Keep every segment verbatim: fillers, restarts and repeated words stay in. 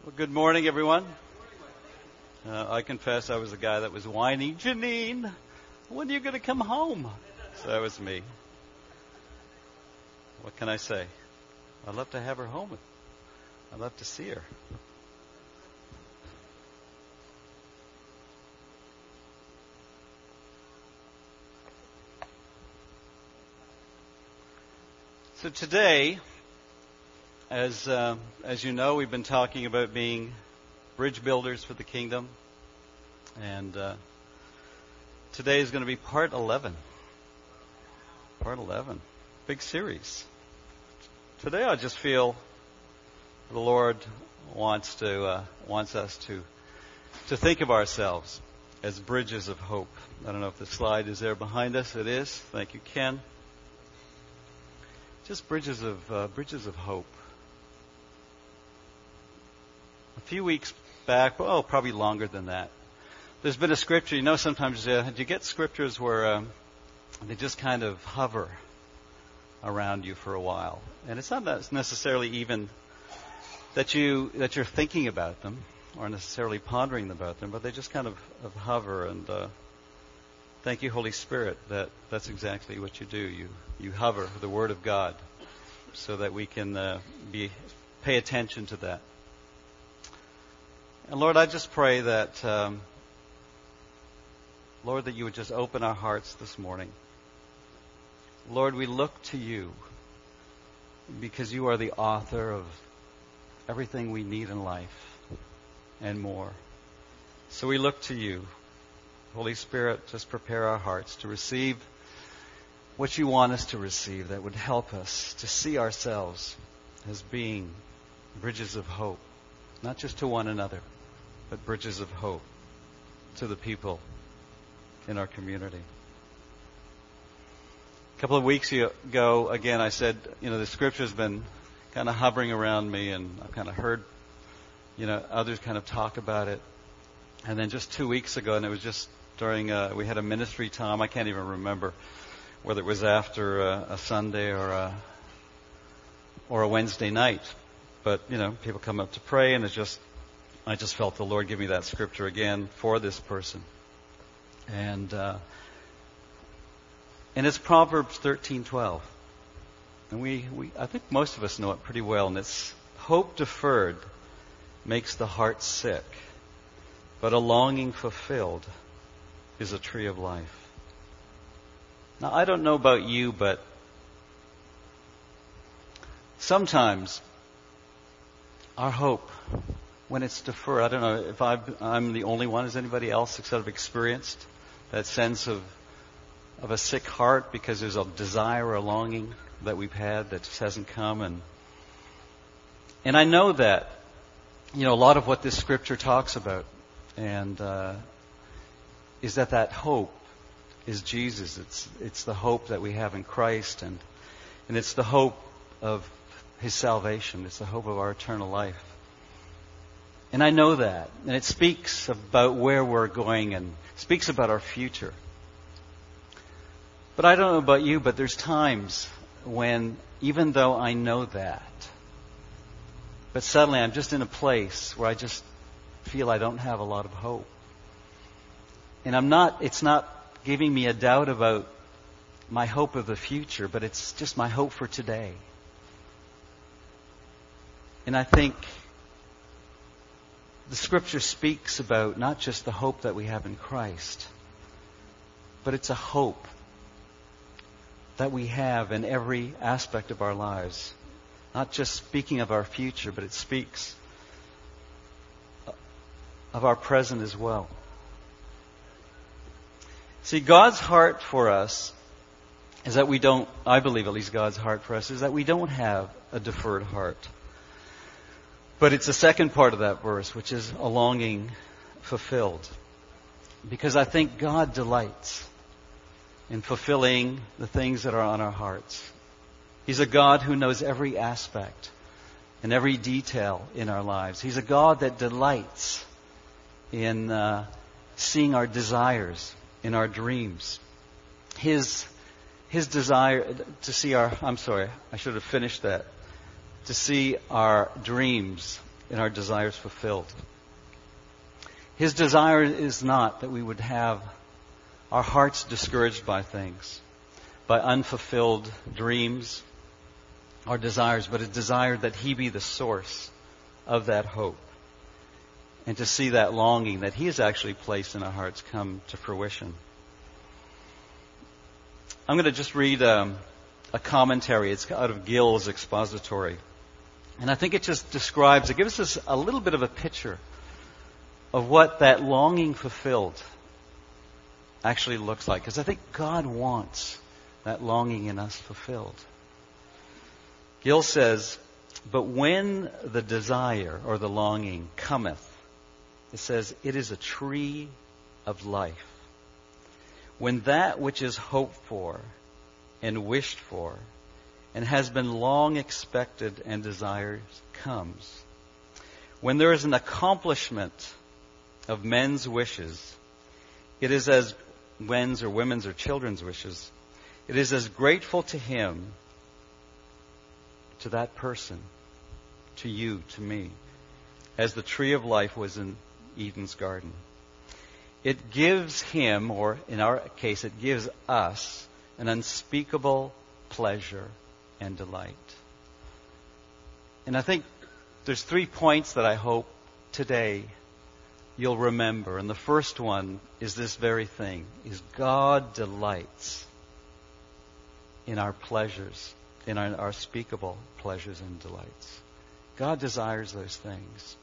Well, good morning, everyone. Uh, I confess I was the guy that was whining, Janine, when are you going to come home? So that was me. What can I say? I'd love to have her home. I'd love to see her. So today, as uh, as you know, we've been talking about being bridge builders for the kingdom, and uh, today is going to be part eleven. Part eleven, big series. Today, I just feel the Lord wants to uh, wants us to to think of ourselves as bridges of hope. I don't know if the slide is there behind us. It is. Thank you, Ken. Just bridges of uh, bridges of hope. A few weeks back, oh, probably longer than that, there's been a scripture. You know, sometimes uh, you get scriptures where um, they just kind of hover around you for a while, and it's not necessarily even that you that you're thinking about them or necessarily pondering about them, but they just kind of, of hover. And uh, thank you, Holy Spirit, that that's exactly what you do. You you hover the Word of God, so that we can uh, be pay attention to that. And Lord, I just pray that, um, Lord, that you would just open our hearts this morning. Lord, we look to you because you are the author of everything we need in life and more. So we look to you. Holy Spirit, just prepare our hearts to receive what you want us to receive that would help us to see ourselves as being bridges of hope, not just to one another, but bridges of hope to the people in our community. A couple of weeks ago, again, I said, you know, the scripture's been kind of hovering around me, and I've kind of heard, you know, others kind of talk about it. And then just two weeks ago, and it was just during, uh, we had a ministry time, I can't even remember whether it was after a, a Sunday or a, or a Wednesday night. But, you know, people come up to pray, and it's just, I just felt the Lord give me that scripture again for this person. And uh, and it's Proverbs thirteen twelve. And we, we, I think most of us know it pretty well. And it's, hope deferred makes the heart sick, but a longing fulfilled is a tree of life. Now, I don't know about you, but sometimes our hope, when it's deferred, I don't know if I've, I'm the only one. Has anybody else sort of experienced that sense of of a sick heart because there's a desire or a longing that we've had that just hasn't come? And and I know that, you know, a lot of what this scripture talks about and uh, is that that hope is Jesus. It's it's the hope that we have in Christ, and and it's the hope of His salvation. It's the hope of our eternal life. And I know that. And it speaks about where we're going and speaks about our future. But I don't know about you, but there's times when, even though I know that, but suddenly I'm just in a place where I just feel I don't have a lot of hope. And I'm not, it's not giving me a doubt about my hope of the future, but it's just my hope for today. And I think the Scripture speaks about not just the hope that we have in Christ, but it's a hope that we have in every aspect of our lives. Not just speaking of our future, but it speaks of our present as well. See, God's heart for us is that we don't, I believe at least God's heart for us, is that we don't have a deferred heart. But it's the second part of that verse, which is a longing fulfilled. Because I think God delights in fulfilling the things that are on our hearts. He's a God who knows every aspect and every detail in our lives. He's a God that delights in uh, seeing our desires, in our dreams. His His desire to see our, I'm sorry, I should have finished that. To see our dreams in our desires fulfilled. His desire is not that we would have our hearts discouraged by things, by unfulfilled dreams or desires, but a desire that He be the source of that hope, and to see that longing that He has actually placed in our hearts come to fruition. I'm going to just read um, a commentary. It's out of Gill's expository. And I think it just describes, it gives us a little bit of a picture of what that longing fulfilled actually looks like. Because I think God wants that longing in us fulfilled. Gill says, but when the desire or the longing cometh, it says, it is a tree of life. When that which is hoped for and wished for and has been long expected and desired comes, when there is an accomplishment of men's wishes, it is as men's or women's or children's wishes, it is as grateful to Him, to that person, to you, to me, as the tree of life was in Eden's garden. It gives Him, or in our case, it gives us an unspeakable pleasure and delight. And I think there's three points that I hope today you'll remember. And the first one is this very thing, is God delights in our pleasures, in our, our speakable pleasures and delights. God desires those things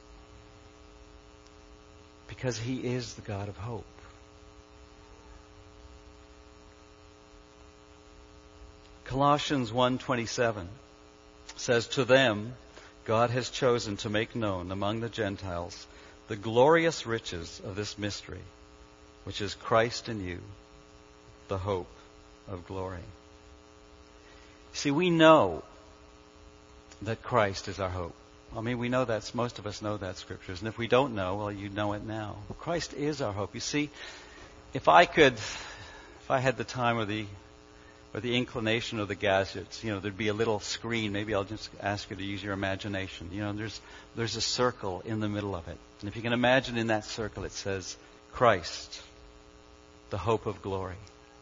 because He is the God of hope. Colossians one twenty-seven says, to them God has chosen to make known among the Gentiles the glorious riches of this mystery, which is Christ in you, the hope of glory. See, we know that Christ is our hope. I mean, we know that's, most of us know that scriptures. And if we don't know, well, you know it now. Christ is our hope. You see, if I could, if I had the time or the, or the inclination of the gadgets, you know, there'd be a little screen. Maybe I'll just ask you to use your imagination. You know, there's, there's a circle in the middle of it. And if you can imagine in that circle, it says, Christ, the hope of glory.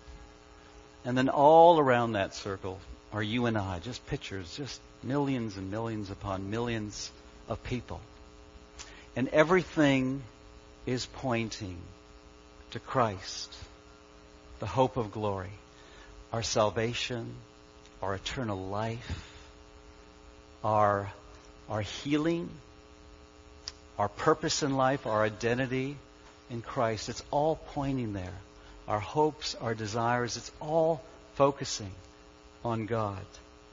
And then all around that circle are you and I, just pictures, just millions and millions upon millions of people. And everything is pointing to Christ, the hope of glory, our salvation, our eternal life, our, our healing, our purpose in life, our identity in Christ. It's all pointing there. Our hopes, our desires, it's all focusing on God.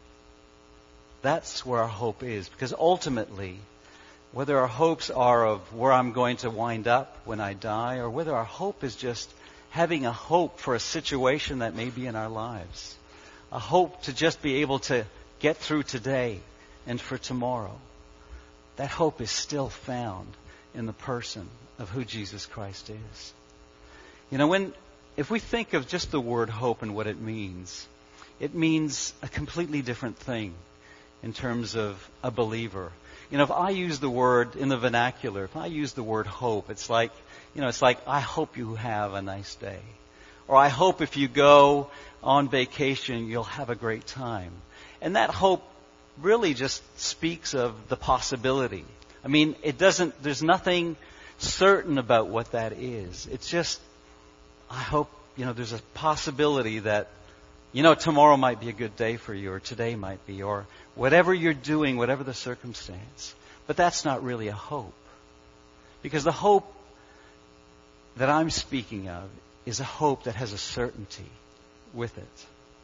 That's where our hope is. Because ultimately, whether our hopes are of where I'm going to wind up when I die, or whether our hope is just having a hope for a situation that may be in our lives, a hope to just be able to get through today and for tomorrow, that hope is still found in the person of who Jesus Christ is. You know, when if we think of just the word hope and what it means, it means a completely different thing in terms of a believer. You know, if I use the word in the vernacular, if I use the word hope, it's like, you know, it's like, I hope you have a nice day. Or I hope if you go on vacation, you'll have a great time. And that hope really just speaks of the possibility. I mean, it doesn't, there's nothing certain about what that is. It's just, I hope, you know, there's a possibility that, you know, tomorrow might be a good day for you, or today might be, or whatever you're doing, whatever the circumstance. But that's not really a hope. Because the hope that I'm speaking of is a hope that has a certainty with it.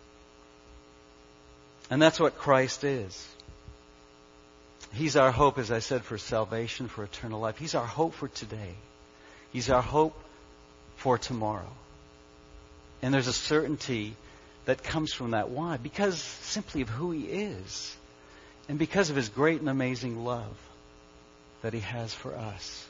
And that's what Christ is. He's our hope, as I said, for salvation, for eternal life. He's our hope for today. He's our hope for tomorrow. And there's a certainty that comes from that. Why? Because simply of who He is. And because of His great and amazing love that He has for us.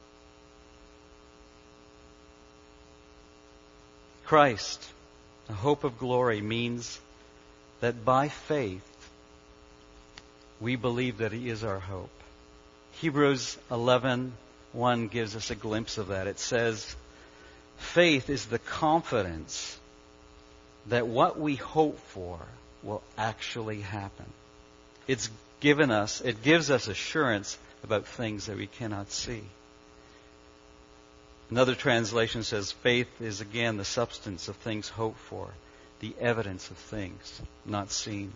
Christ, the hope of glory, means that by faith we believe that He is our hope. Hebrews eleven one gives us a glimpse of that. It says, faith is the confidence that what we hope for will actually happen. It's given us, it gives us assurance about things that we cannot see. Another translation says, faith is again the substance of things hoped for, the evidence of things not seen.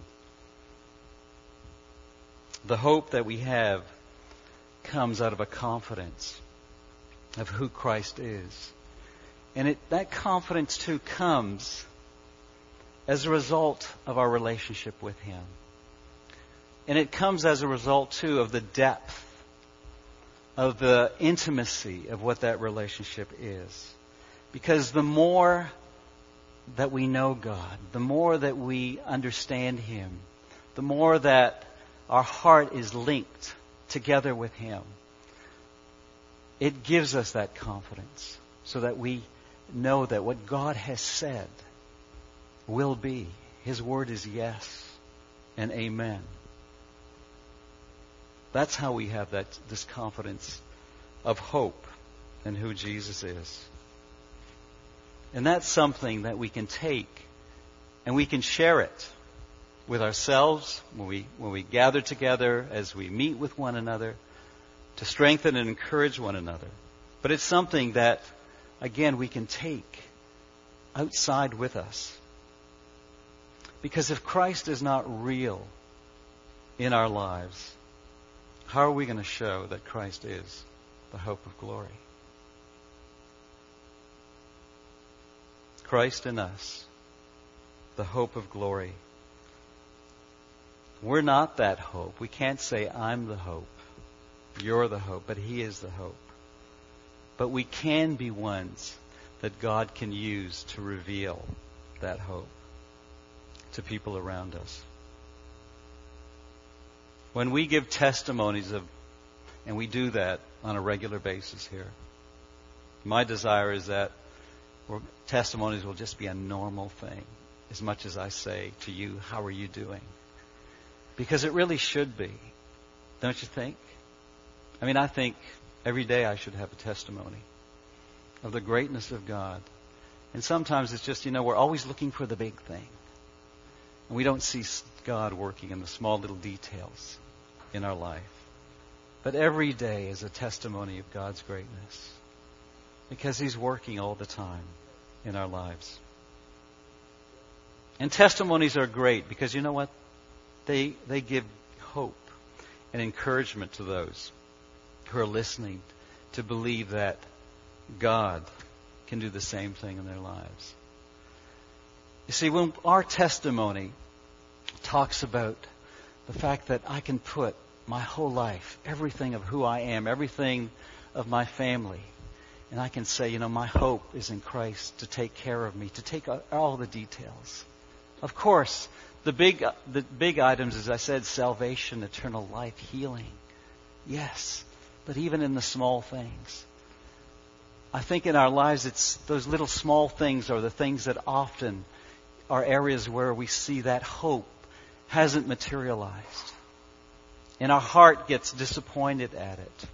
The hope that we have comes out of a confidence of who Christ is. And it, that confidence too comes as a result of our relationship with Him. And it comes as a result too of the depth, of the intimacy of what that relationship is. Because the more that we know God, the more that we understand Him, the more that our heart is linked together with Him, it gives us that confidence so that we know that what God has said will be. His word is yes and amen. That's how we have that this confidence of hope in who Jesus is. And that's something that we can take and we can share it with ourselves when we when we gather together, as we meet with one another, to strengthen and encourage one another. But it's something that, again, we can take outside with us. Because if Christ is not real in our lives, how are we going to show that Christ is the hope of glory? Christ in us, the hope of glory. We're not that hope. We can't say, I'm the hope, you're the hope, but He is the hope. But we can be ones that God can use to reveal that hope to people around us. When we give testimonies of, and we do that on a regular basis here, my desire is that testimonies will just be a normal thing, as much as I say to you, how are you doing? Because it really should be, don't you think? I mean, I think every day I should have a testimony of the greatness of God. And sometimes it's just, you know, we're always looking for the big thing. And we don't see God working in the small little details in our life. But every day is a testimony of God's greatness, because He's working all the time in our lives. And testimonies are great because, you know what? They they give hope and encouragement to those who are listening to believe that God can do the same thing in their lives. You see, when our testimony talks about the fact that I can put my whole life, everything of who I am, everything of my family, and I can say, you know, my hope is in Christ to take care of me, to take all the details. Of course, the big the big items, as I said, salvation, eternal life, healing. Yes, but even in the small things. I think in our lives, it's those little small things are the things that often are areas where we see that hope hasn't materialized. And our heart gets disappointed at it.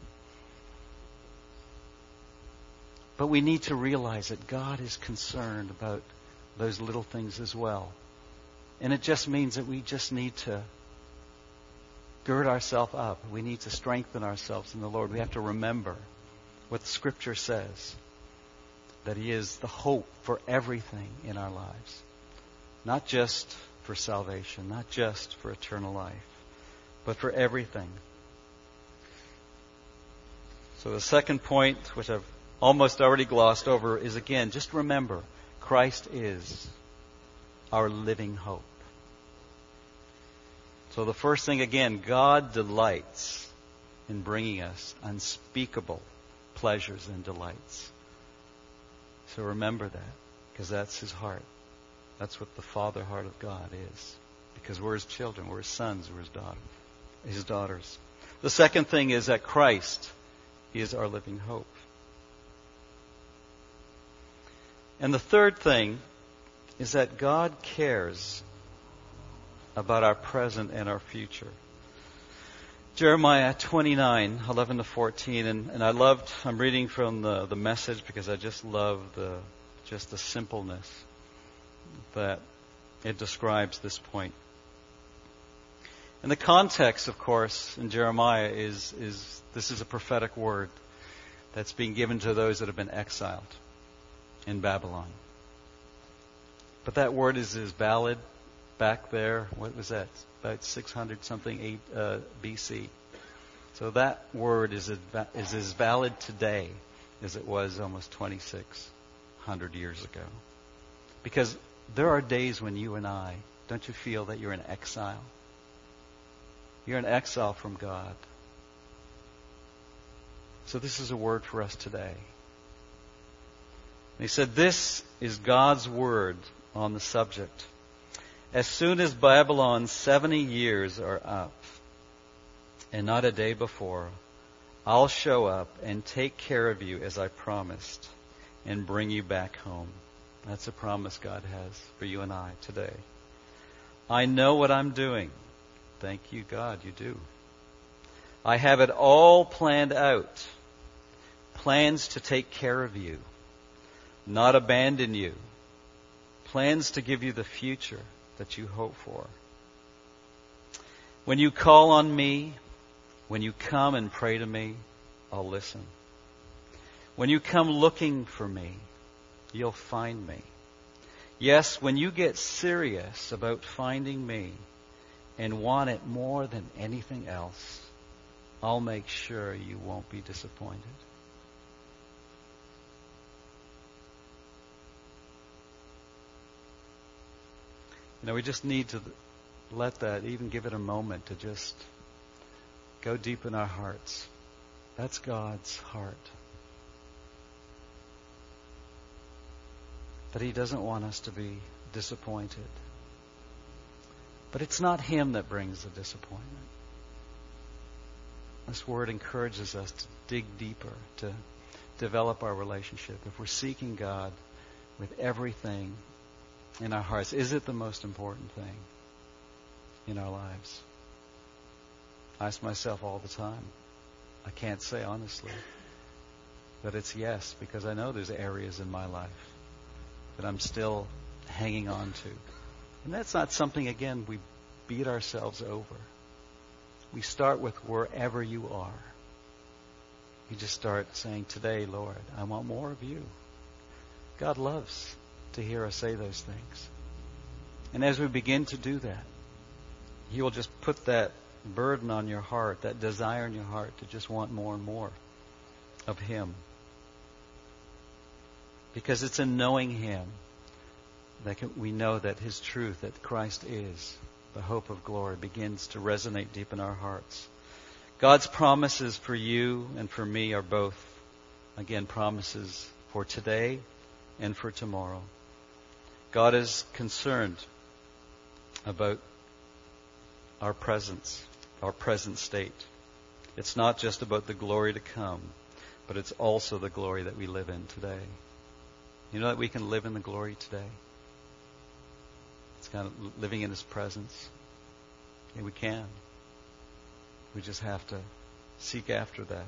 But we need to realize that God is concerned about those little things as well. And it just means that we just need to gird ourselves up. We need to strengthen ourselves in the Lord. We have to remember what the Scripture says, that He is the hope for everything in our lives. Not just for salvation, not just for eternal life, but for everything. So the second point, which I've almost already glossed over, is again, just remember, Christ is our living hope. So the first thing, again, God delights in bringing us unspeakable pleasures and delights. So remember that, because that's His heart. That's what the Father heart of God is. Because we're His children, we're His sons, we're His daughter, His daughters. The second thing is that Christ is our living hope. And the third thing is that God cares about our present and our future. Jeremiah twenty-nine, eleven to fourteen, and, and I loved, I'm reading from the, the Message because I just love the just the simpleness that it describes this point. And the context, of course, in Jeremiah is, is this is a prophetic word that's being given to those that have been exiled in Babylon. But that word is as valid back there, what was that? About six hundred something eight, uh, B C. So that word is, a, is as valid today as it was almost twenty-six hundred years ago. Because there are days when you and I, don't you feel that you're in exile? You're in exile from God. So this is a word for us today. And he said, this is God's word on the subject. As soon as Babylon's seventy years are up, and not a day before, I'll show up and take care of you as I promised and bring you back home. That's a promise God has for you and I today. I know what I'm doing. Thank you, God, you do. I have it all planned out. Plans to take care of you, not abandon you. Plans to give you the future that you hope for. When you call on me, when you come and pray to me, I'll listen. When you come looking for me, you'll find me. Yes, when you get serious about finding me and want it more than anything else, I'll make sure you won't be disappointed. You know, we just need to let that, even give it a moment to just go deep in our hearts. That's God's heart. That He doesn't want us to be disappointed. But it's not Him that brings the disappointment. This word encourages us to dig deeper, to develop our relationship. If we're seeking God with everything in our hearts, is it the most important thing in our lives? I ask myself all the time. I can't say honestly that it's yes, because I know there's areas in my life that I'm still hanging on to. And that's not something, again, we beat ourselves over. We start with wherever you are. You just start saying, today, Lord, I want more of you. God loves to hear us say those things. And as we begin to do that, He will just put that burden on your heart, that desire in your heart to just want more and more of Him. Because it's in knowing Him that we know that His truth, that Christ is the hope of glory, begins to resonate deep in our hearts. God's promises for you and for me are both, again, promises for today and for tomorrow. God is concerned about our presence, our present state. It's not just about the glory to come, but it's also the glory that we live in today. You know that we can live in the glory today? It's kind of living in His presence. Yeah, we can. We just have to seek after that.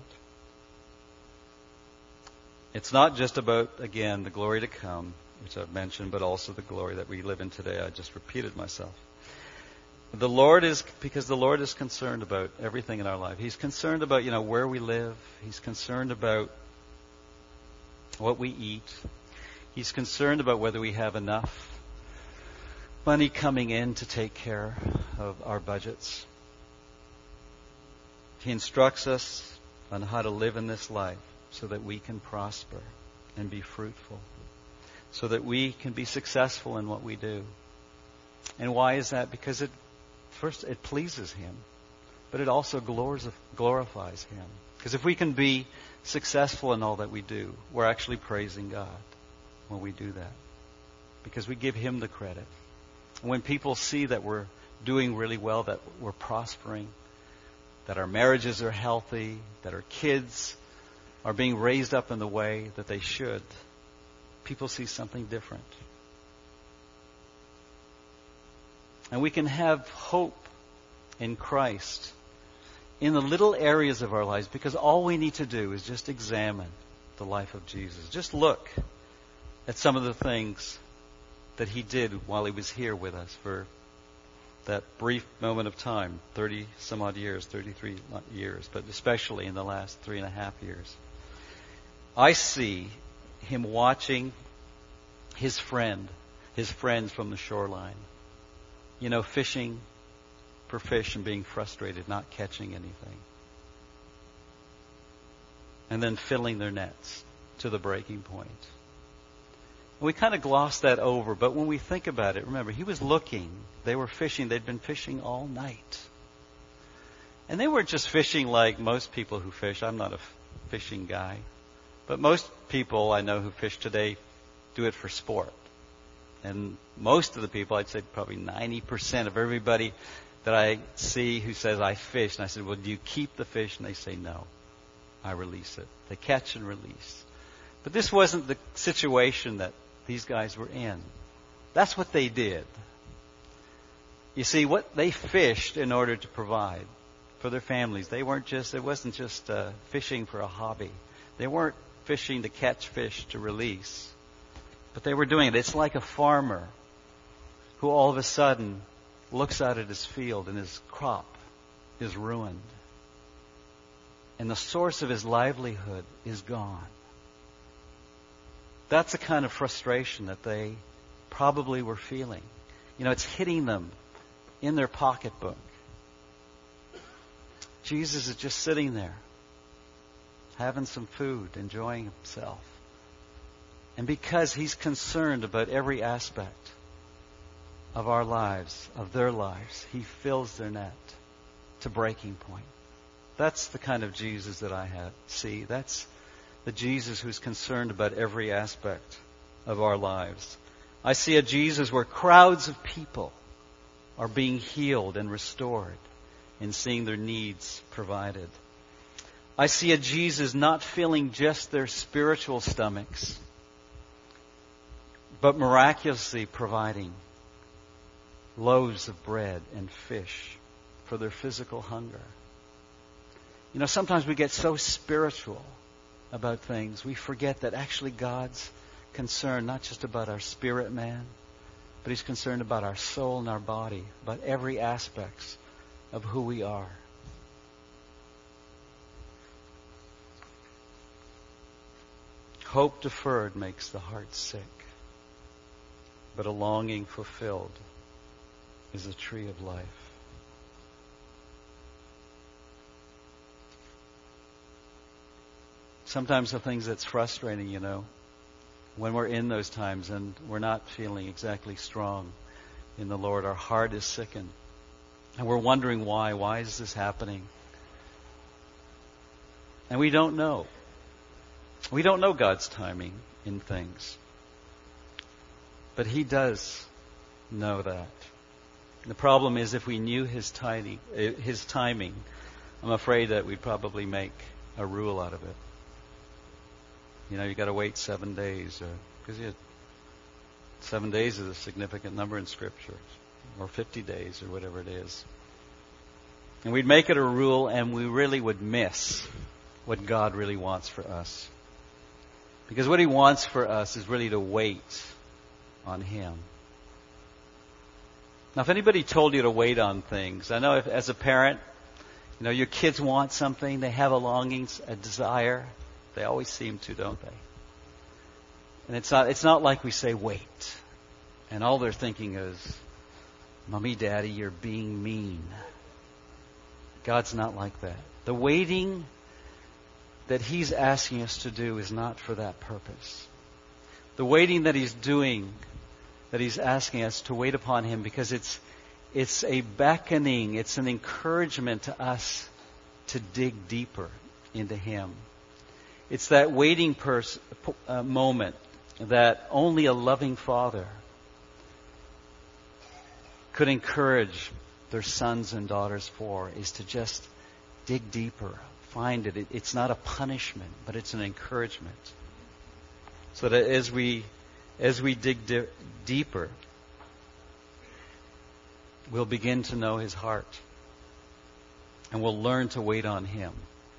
It's not just about, again, the glory to come, which I've mentioned, but also the glory that we live in today. I just repeated myself. The Lord is, because the Lord is concerned about everything in our life. He's concerned about, you know, where we live. He's concerned about what we eat. He's concerned about whether we have enough money coming in to take care of our budgets. He instructs us on how to live in this life so that we can prosper and be fruitful, so that we can be successful in what we do. And why is that? Because it, first, it pleases Him, but it also glorifies Him. Because if we can be successful in all that we do, we're actually praising God when we do that, because we give Him the credit. When people see that we're doing really well, that we're prospering, that our marriages are healthy, that our kids are being raised up in the way that they should, people see something different. And we can have hope in Christ in the little areas of our lives, because all we need to do is just examine the life of Jesus. Just look at some of the things that he did while he was here with us for that brief moment of time, thirty some odd years, thirty-three years, but especially in the last three and a half years. I see him watching his friend, his friends from the shoreline, you know, fishing for fish and being frustrated, not catching anything. And then filling their nets to the breaking point. We kind of gloss that over, but when we think about it, remember, he was looking. They were fishing. They'd been fishing all night. And they weren't just fishing like most people who fish. I'm not a fishing guy. But most people I know who fish today do it for sport. And most of the people, I'd say probably ninety percent of everybody that I see who says, I fish. And I said, well, do you keep the fish? And they say, no, I release it. They catch and release. But this wasn't the situation that these guys were in. That's what they did. You see, what they fished in order to provide for their families. They weren't just, it wasn't just uh, fishing for a hobby. They weren't fishing to catch fish to release. But they were doing it. It's like a farmer who all of a sudden looks out at his field and his crop is ruined. And the source of his livelihood is gone. That's the kind of frustration that they probably were feeling. You know, it's hitting them in their pocketbook. Jesus is just sitting there, having some food, enjoying himself. And because he's concerned about every aspect of our lives, of their lives, he fills their net to breaking point. That's the kind of Jesus that I have, see. That's the Jesus who's concerned about every aspect of our lives. I see a Jesus where crowds of people are being healed and restored and seeing their needs provided. I see a Jesus not filling just their spiritual stomachs, but miraculously providing loaves of bread and fish for their physical hunger. You know, sometimes we get so spiritual about things, we forget that actually God's concerned not just about our spirit man, but he's concerned about our soul and our body, about every aspect of who we are. Hope deferred makes the heart sick, but a longing fulfilled is a tree of life. Sometimes the things that's frustrating, you know, when we're in those times and we're not feeling exactly strong in the Lord, our heart is sickened. And we're wondering why. Why is this happening? And we don't know. We don't know God's timing in things. But he does know that. The problem is if we knew his timing, his timing, I'm afraid that we'd probably make a rule out of it. You know, you got to wait seven days, because seven days is a significant number in Scripture, or fifty days, or whatever it is. And we'd make it a rule, and we really would miss what God really wants for us. Because what he wants for us is really to wait on him. Now, if anybody told you to wait on things, I know if, as a parent, you know, your kids want something, they have a longing, a desire. They always seem to, don't they? And it's not it's not like we say, wait. And all they're thinking is, Mommy, Daddy, you're being mean. God's not like that. The waiting that he's asking us to do is not for that purpose. The waiting that he's doing, that he's asking us to wait upon him, because it's it's a beckoning, it's an encouragement to us to dig deeper into him. It's that waiting pers- uh, moment that only a loving father could encourage their sons and daughters for, is to just dig deeper, find it. it. It's not a punishment, but it's an encouragement. So that as we as we dig di- deeper, we'll begin to know his heart. And we'll learn to wait on Him.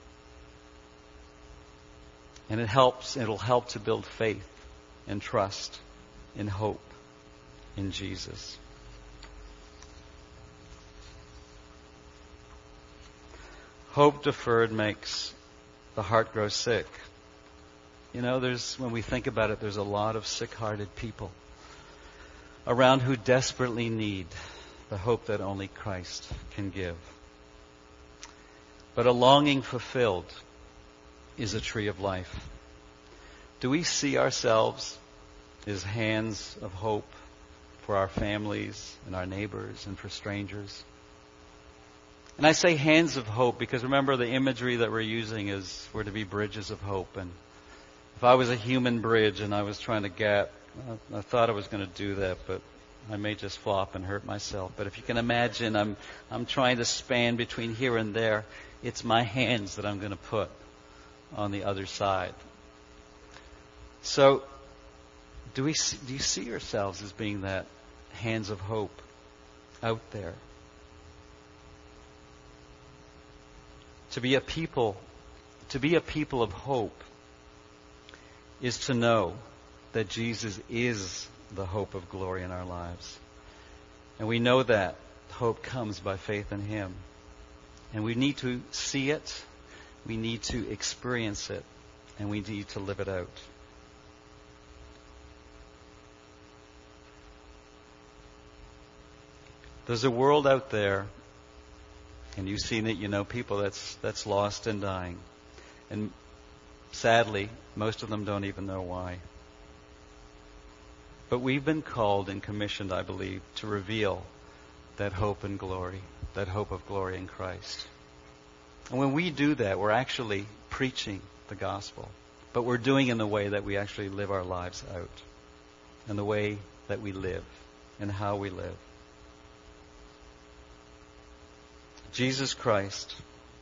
And it helps, it'll help to build faith and trust and hope in Jesus. Hope deferred makes the heart grow sick. You know, there's, when we think about it, there's a lot of sick-hearted people around who desperately need the hope that only Christ can give. But a longing fulfilled is a tree of life. Do we see ourselves as hands of hope for our families and our neighbors and for strangers? And I say hands of hope because remember the imagery that we're using is we're to be bridges of hope. And if I was a human bridge and I was trying to gap, I, I thought I was going to do that, but I may just flop and hurt myself. But if you can imagine, I'm I'm trying to span between here and there. It's my hands that I'm going to put on the other side. So, do we see, do you see yourselves as being that hands of hope out there? To be a people, to be a people of hope is to know that Jesus is the hope of glory in our lives. And we know that hope comes by faith in Him. And we need to see it, we need to experience it, and we need to live it out. There's a world out there, and you've seen it, you know, people that's that's lost and dying. And sadly, most of them don't even know why. But we've been called and commissioned, I believe, to reveal that hope and glory, that hope of glory in Christ. And when we do that, we're actually preaching the gospel. But we're doing it in the way that we actually live our lives out. And the way that we live and how we live. Jesus Christ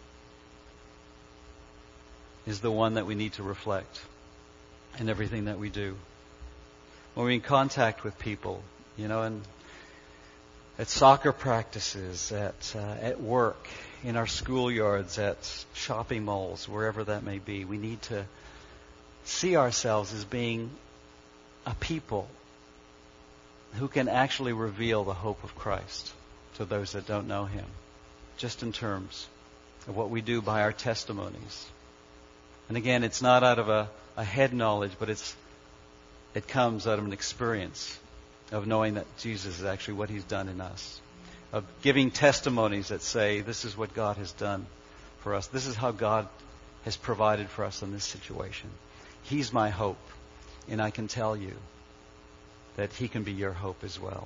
is the one that we need to reflect in everything that we do. When we're in contact with people, you know, and at soccer practices, at uh, at work, in our schoolyards, at shopping malls, wherever that may be, we need to see ourselves as being a people who can actually reveal the hope of Christ to those that don't know Him. Just in terms of what we do by our testimonies. And again, it's not out of a, a head knowledge, but it's it comes out of an experience of knowing that Jesus is actually what He's done in us. Of giving testimonies that say, this is what God has done for us. This is how God has provided for us in this situation. He's my hope. And I can tell you that He can be your hope as well.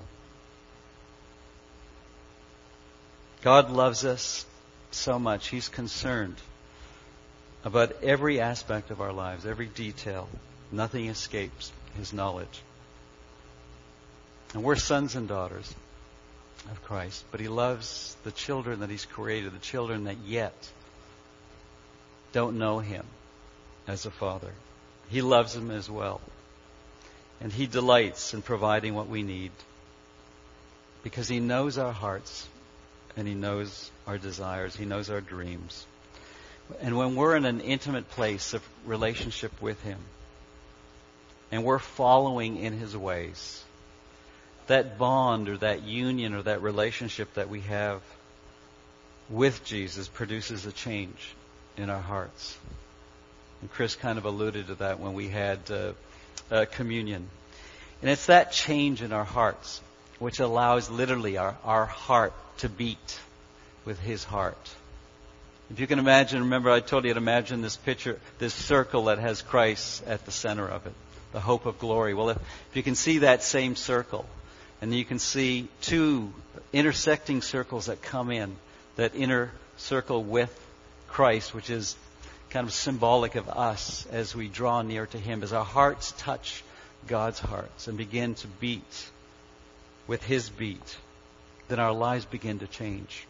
God loves us so much. He's concerned about every aspect of our lives, every detail. Nothing escapes His knowledge. And we're sons and daughters of Christ. But He loves the children that He's created, the children that yet don't know Him as a Father. He loves them as well. And He delights in providing what we need because He knows our hearts. And He knows our desires. He knows our dreams. And when we're in an intimate place of relationship with Him, and we're following in His ways, that bond or that union or that relationship that we have with Jesus produces a change in our hearts. And Chris kind of alluded to that when we had uh, uh, communion. And it's that change in our hearts which allows literally our, our heart to beat with His heart. If you can imagine, remember I told you to imagine this picture, this circle that has Christ at the center of it, the hope of glory. Well, if, if you can see that same circle, and you can see two intersecting circles that come in, that inner circle with Christ, which is kind of symbolic of us as we draw near to Him, as our hearts touch God's hearts and begin to beat with His beat, then our lives begin to change.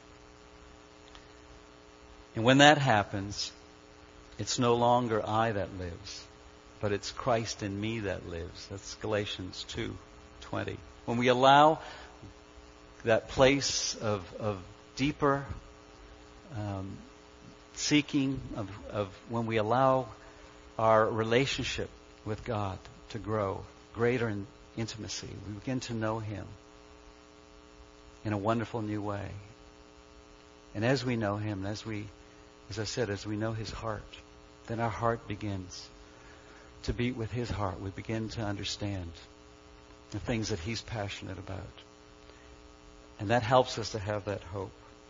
And when that happens, it's no longer I that lives, but it's Christ in me that lives. That's Galatians two twenty. When we allow that place of, of deeper um, seeking, of, of when we allow our relationship with God to grow greater in intimacy, we begin to know Him in a wonderful new way. And as we know Him, as we, as I said, as we know His heart, then our heart begins to beat with His heart. We begin to understand the things that He's passionate about. And that helps us to have that hope.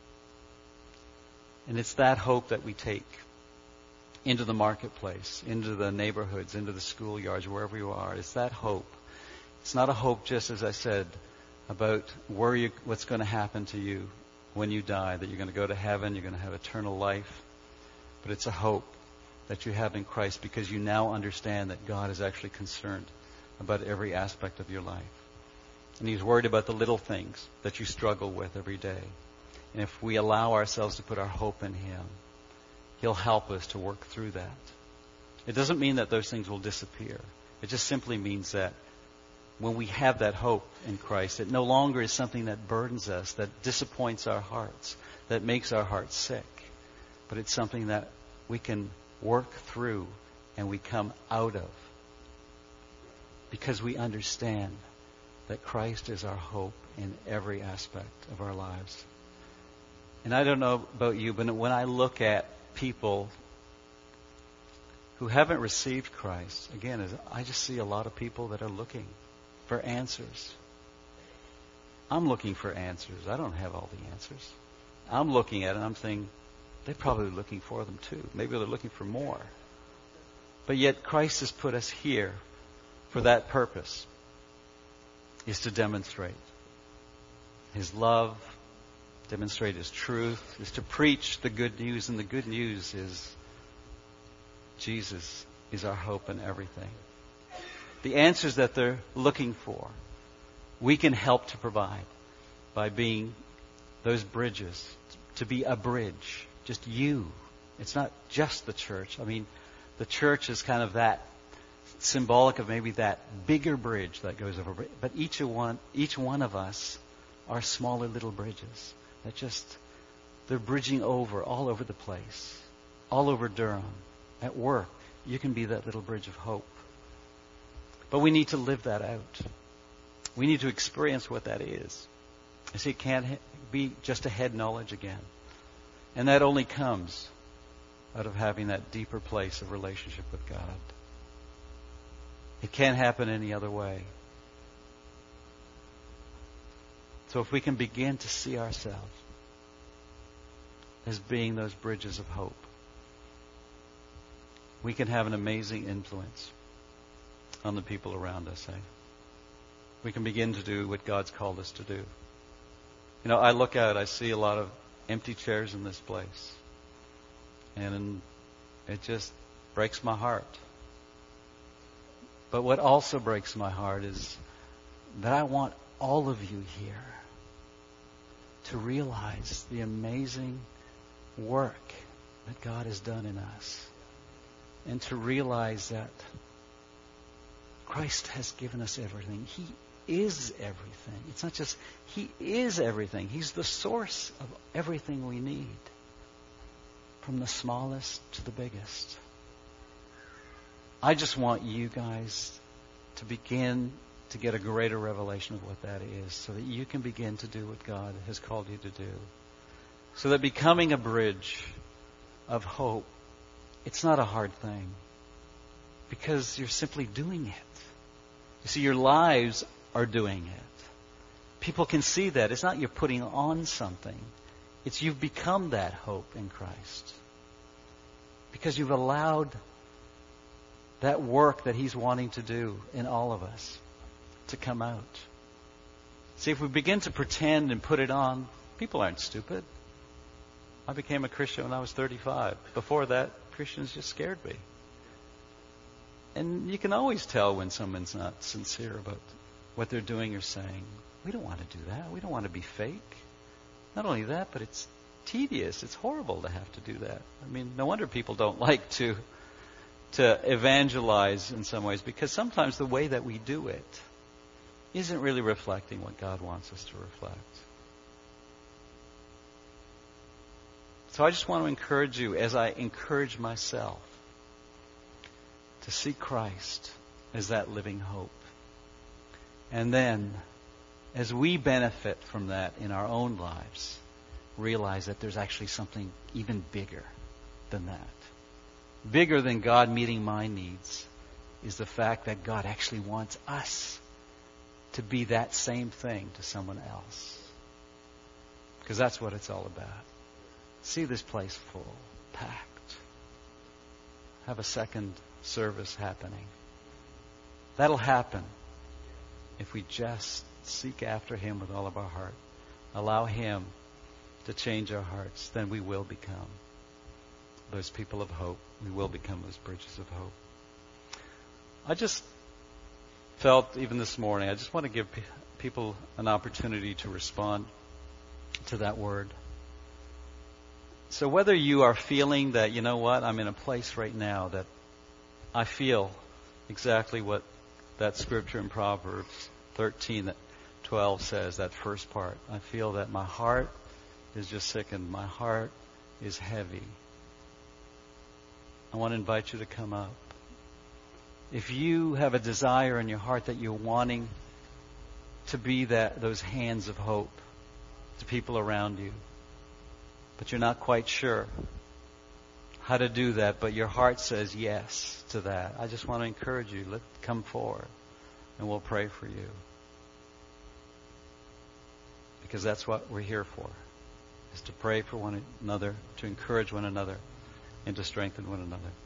And it's that hope that we take into the marketplace, into the neighborhoods, into the schoolyards, wherever you are. It's that hope. It's not a hope, just as I said, about where you, what's going to happen to you when you die, that you're going to go to heaven, you're going to have eternal life. But it's a hope that you have in Christ because you now understand that God is actually concerned about every aspect of your life. And He's worried about the little things that you struggle with every day. And if we allow ourselves to put our hope in Him, He'll help us to work through that. It doesn't mean that those things will disappear. It just simply means that when we have that hope in Christ, it no longer is something that burdens us, that disappoints our hearts, that makes our hearts sick. But it's something that we can work through and we come out of. Because we understand that Christ is our hope in every aspect of our lives. And I don't know about you, but when I look at people who haven't received Christ, again, I just see a lot of people that are looking for answers. I'm looking for answers. I don't have all the answers. I'm looking at it and I'm thinking, they're probably looking for them too. Maybe they're looking for more. But yet Christ has put us here for that purpose, is to demonstrate His love, demonstrate His truth, is to preach the good news. And the good news is Jesus is our hope in everything. The answers that they're looking for, we can help to provide by being those bridges, to be a bridge. Just you. It's not just the church. I mean, the church is kind of that symbolic of maybe that bigger bridge that goes over. But each one, each one of us are smaller little bridges that just, they're bridging over all over the place, all over Durham. At work, you can be that little bridge of hope. But we need to live that out. We need to experience what that is. I see, it can't be just a head knowledge again. And that only comes out of having that deeper place of relationship with God. It can't happen any other way. So if we can begin to see ourselves as being those bridges of hope, we can have an amazing influence on the people around us. Eh? We can begin to do what God's called us to do. You know, I look out, I see a lot of empty chairs in this place. And it just breaks my heart. But what also breaks my heart is that I want all of you here to realize the amazing work that God has done in us. And to realize that Christ has given us everything. He is everything. It's not just, He is everything. He's the source of everything we need. From the smallest to the biggest. I just want you guys to begin to get a greater revelation of what that is, so that you can begin to do what God has called you to do. So that becoming a bridge of hope, it's not a hard thing. Because you're simply doing it. You see, your lives are doing it. People can see that. It's not you're putting on something. It's you've become that hope in Christ. Because you've allowed that work that He's wanting to do in all of us to come out. See, if we begin to pretend and put it on, people aren't stupid. I became a Christian when I was thirty-five. Before that, Christians just scared me. And you can always tell when someone's not sincere about what they're doing or saying. We don't want to do that. We don't want to be fake. Not only that, but it's tedious. It's horrible to have to do that. I mean, no wonder people don't like to to evangelize in some ways, because sometimes the way that we do it isn't really reflecting what God wants us to reflect. So I just want to encourage you, as I encourage myself, to see Christ as that living hope. And then, as we benefit from that in our own lives, realize that there's actually something even bigger than that. Bigger than God meeting my needs is the fact that God actually wants us to be that same thing to someone else. Because that's what it's all about. See this place full, packed. Have a second service happening. That'll happen if we just seek after Him with all of our heart. Allow Him to change our hearts. Then we will become those people of hope. We will become those bridges of hope. I just felt, even this morning, I just want to give pe- people an opportunity to respond to that word. So whether you are feeling that, you know what, I'm in a place right now that I feel exactly what that scripture in Proverbs thirteen, twelve says, that first part. I feel that my heart is just sickened. My heart is heavy. I want to invite you to come up. If you have a desire in your heart that you're wanting to be that those hands of hope to people around you, but you're not quite sure how to do that, but your heart says yes to that, I just want to encourage you. Let come forward, and we'll pray for you. Because that's what we're here for, is to pray for one another, to encourage one another, and to strengthen one another.